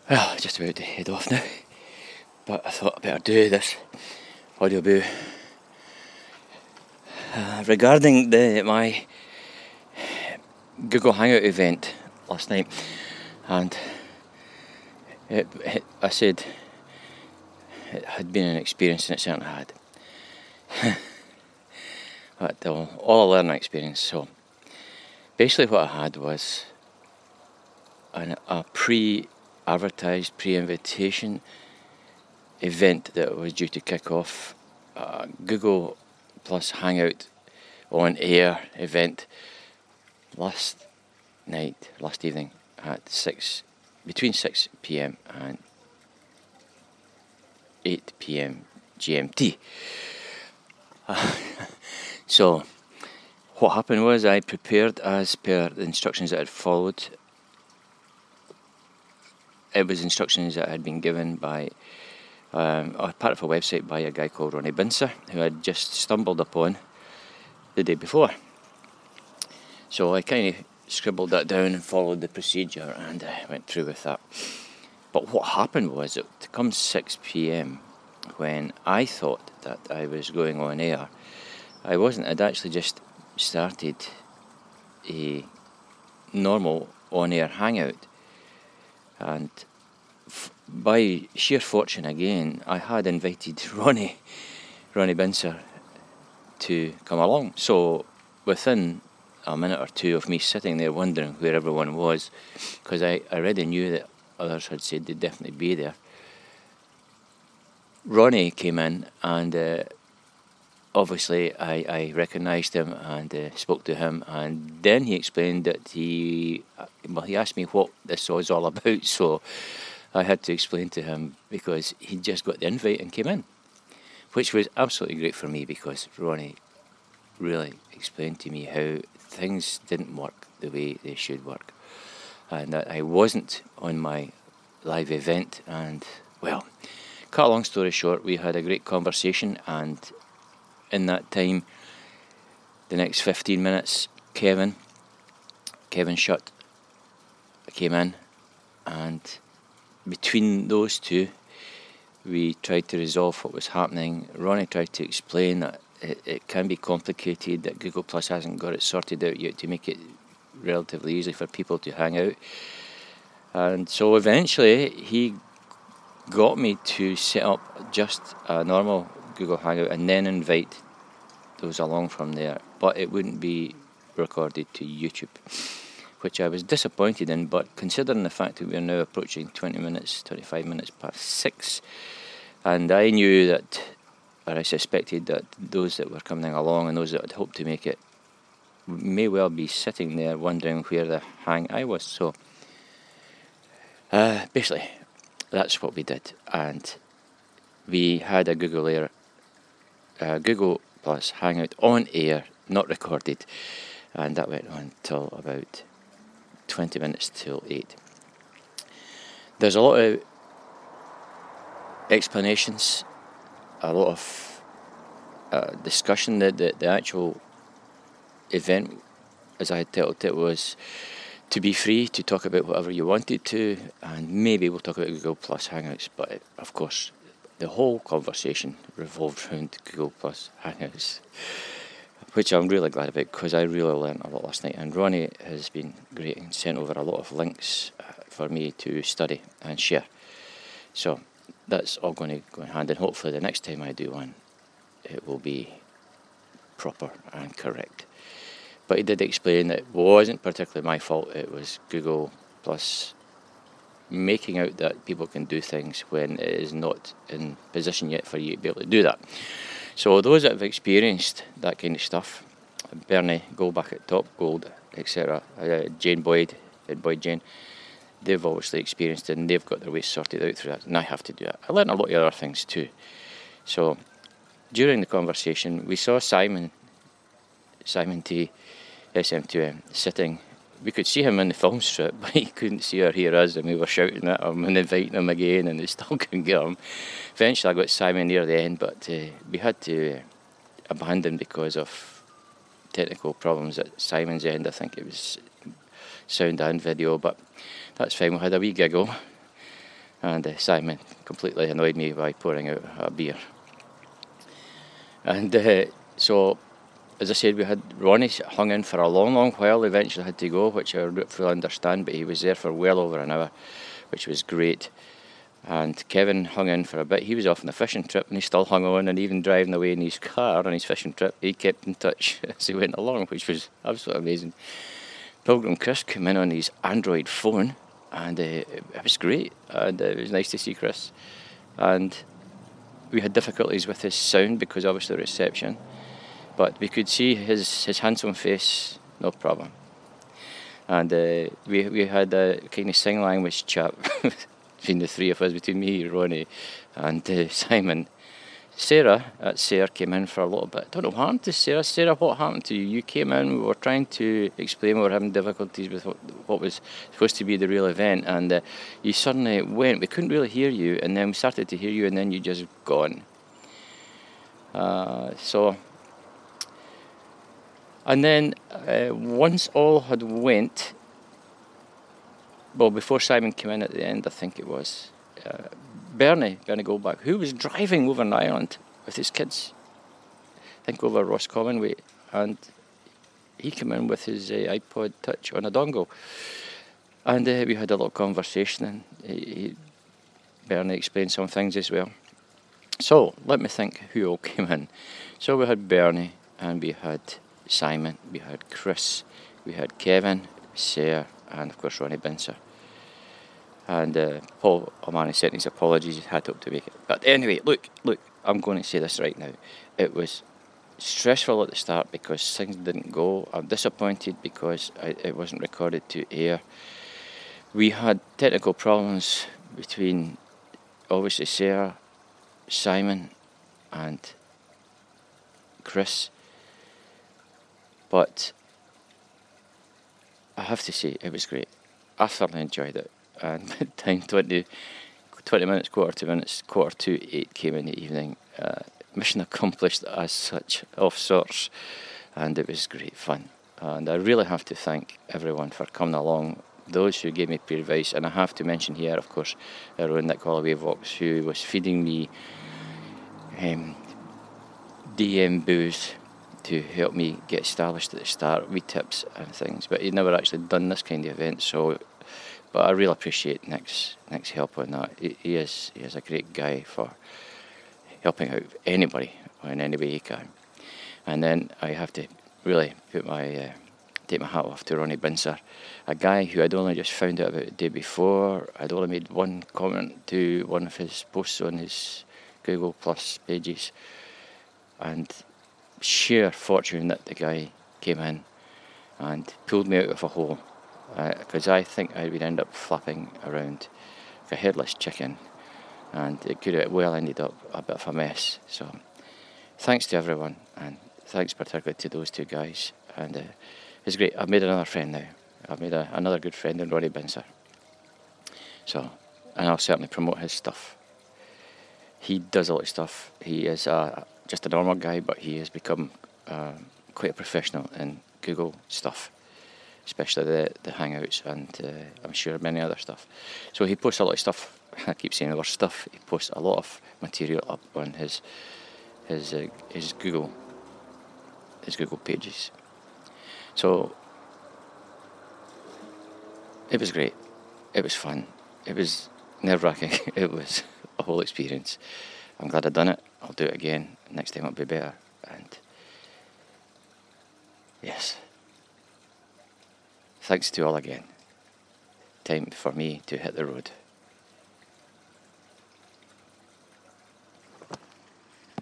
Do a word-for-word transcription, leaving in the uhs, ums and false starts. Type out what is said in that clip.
Well, just about to head off now, but I thought I'd better do this audio boo uh, regarding the my Google Hangout event last night, and it, it, I said it had been an experience, and it certainly had. But uh, all a learning experience. So basically, what I had was an, a pre-advertised, pre-invitation event that was due to kick off, a Google Plus Hangout on air event last night, last evening at six, between six p.m. and eight p.m. G M T. Uh, so what happened was I prepared as per the instructions that I had followed. It was instructions that had been given by Um, or part of a website by a guy called Ronnie Bincer, who I'd just stumbled upon the day before. So I kind of scribbled that down and followed the procedure, and I uh, went through with that. But what happened was, it come six p.m, when I thought that I was going on air, I wasn't. I'd actually just started a normal on-air hangout, and by sheer fortune again, I had invited Ronnie, Ronnie Bincer to come along. So within a minute or two of me sitting there wondering where everyone was, because I already knew that others had said they'd definitely be there, Ronnie came in, and uh, obviously I, I recognised him and uh, spoke to him, and then he explained that he, well, he asked me what this was all about, so I had to explain to him, because he'd just got the invite and came in, which was absolutely great for me, because Ronnie really explained to me how things didn't work the way they should work, and that I wasn't on my live event. And, well, cut a long story short, we had a great conversation, and in that time, the next fifteen minutes, Kevin, Kevin Shutt came in, and between those two, we tried to resolve what was happening. Ronnie tried to explain that it, it can be complicated, that Google Plus hasn't got it sorted out yet to make it relatively easy for people to hang out. And so eventually he got me to set up just a normal Google Hangout and then invite those along from there. But it wouldn't be recorded to YouTube, which I was disappointed in, but considering the fact that we are now approaching twenty minutes, twenty-five minutes past six, and I knew that, or I suspected that those that were coming along and those that had hoped to make it may well be sitting there wondering where the hang I was. So, uh, basically, that's what we did, and we had a Google Air, uh, Google Plus Hangout on air, not recorded, and that went on till about twenty minutes till eight. There's a lot of explanations, a lot of uh, discussion. That the, the actual event, as I had titled it, was to be free to talk about whatever you wanted to, and maybe we'll talk about Google Plus Hangouts, but of course the whole conversation revolved around Google Plus Hangouts, which I'm really glad about, because I really learned a lot last night, and Ronnie has been great and sent over a lot of links uh, for me to study and share. So that's all going to go in hand, and hopefully the next time I do one, it will be proper and correct. But he did explain that it wasn't particularly my fault, it was Google Plus making out that people can do things when it is not in position yet for you to be able to do that. So those that have experienced that kind of stuff, Bernie Goldbach at Top Gold, et cetera, uh, Jane Boyd at Boyd Jane, they've obviously experienced it, and they've got their ways sorted out through that, and I have to do it. I learned a lot of other things too. So during the conversation, we saw Simon, Simon T, S M two M, sitting. We could see him in the film strip, but he couldn't see or hear us, and we were shouting at him and inviting him again, and they still couldn't get him. Eventually I got Simon near the end, but uh, we had to uh, abandon because of technical problems at Simon's end. I think it was sound and video, but that's fine. We had a wee giggle, And uh, Simon completely annoyed me by pouring out a beer. And uh, so, as I said, we had Ronnie hung in for a long, long while. Eventually had to go, which I fully understand, but he was there for well over an hour, which was great. And Kevin hung in for a bit. He was off on a fishing trip, and he still hung on, and even driving away in his car on his fishing trip, he kept in touch as he went along, which was absolutely amazing. Pilgrim Chris came in on his Android phone, and uh, it was great, and uh, it was nice to see Chris. And we had difficulties with his sound because obviously reception, but we could see his, his handsome face, no problem. And uh, we we had a kind of sign language chat between the three of us, between me, Ronnie, and uh, Simon. Sarah at Sarah came in for a little bit. I don't know what happened to Sarah. Sarah, what happened to you? You came in, we were trying to explain we were having difficulties with what, what was supposed to be the real event, and uh, you suddenly went. We couldn't really hear you, and then we started to hear you, and then you just gone. Uh, so, and then uh, once all had went, well, before Simon came in at the end, I think it was, uh, Bernie, Bernie Goldbach, who was driving over in Ireland with his kids, I think over Roscommon way, and he came in with his uh, iPod Touch on a dongle, and uh, we had a little conversation, and he, he, Bernie explained some things as well. So, let me think who all came in. So we had Bernie, and we had Simon, we had Chris, we had Kevin, Sarah, and of course Ronnie Bincer. And uh, Paul O'Mahony sent his apologies, he had up to make it. But anyway, look, look, I'm going to say this right now. It was stressful at the start because things didn't go. I'm disappointed because I, it wasn't recorded to air. We had technical problems between, obviously, Sarah, Simon, and Chris. But I have to say, it was great. I thoroughly enjoyed it. And by the time twenty, twenty minutes, quarter to minutes, quarter to eight came in the evening, uh, mission accomplished as such, of sorts, and it was great fun. And I really have to thank everyone for coming along, those who gave me peer advice, and I have to mention here, of course, Rowan Nick Holloway Vox, who was feeding me um, D M booze to help me get established at the start, wee tips and things, but he'd never actually done this kind of event, so. But I really appreciate Nick's Nick's help on that. He, he is he is a great guy for helping out anybody in any way he can. And then I have to really put my uh, take my hat off to Ronnie Bincer, a guy who I'd only just found out about the day before. I'd only made one comment to one of his posts on his Google Plus pages, and sheer fortune that the guy came in and pulled me out of a hole. Because uh, I think I would end up flapping around like a headless chicken, and it could have well ended up a bit of a mess. So thanks to everyone, and thanks particularly to those two guys, and uh, it's great. I've made another friend now. I've made a, another good friend in Ronnie Bincer. So, and I'll certainly promote his stuff. He does a lot of stuff. He is uh, just a normal guy, but he has become uh, quite a professional in Google stuff, especially the, the Hangouts, and uh, I'm sure many other stuff. So he posts a lot of stuff. I keep saying the word stuff. He posts a lot of material up on his his uh, his Google his Google pages. So it was great. It was fun. It was nerve-wracking. It was a whole experience. I'm glad I've done it. I'll do it again. Next time it'll be better. And yes. Thanks to all again. Time for me to hit the road.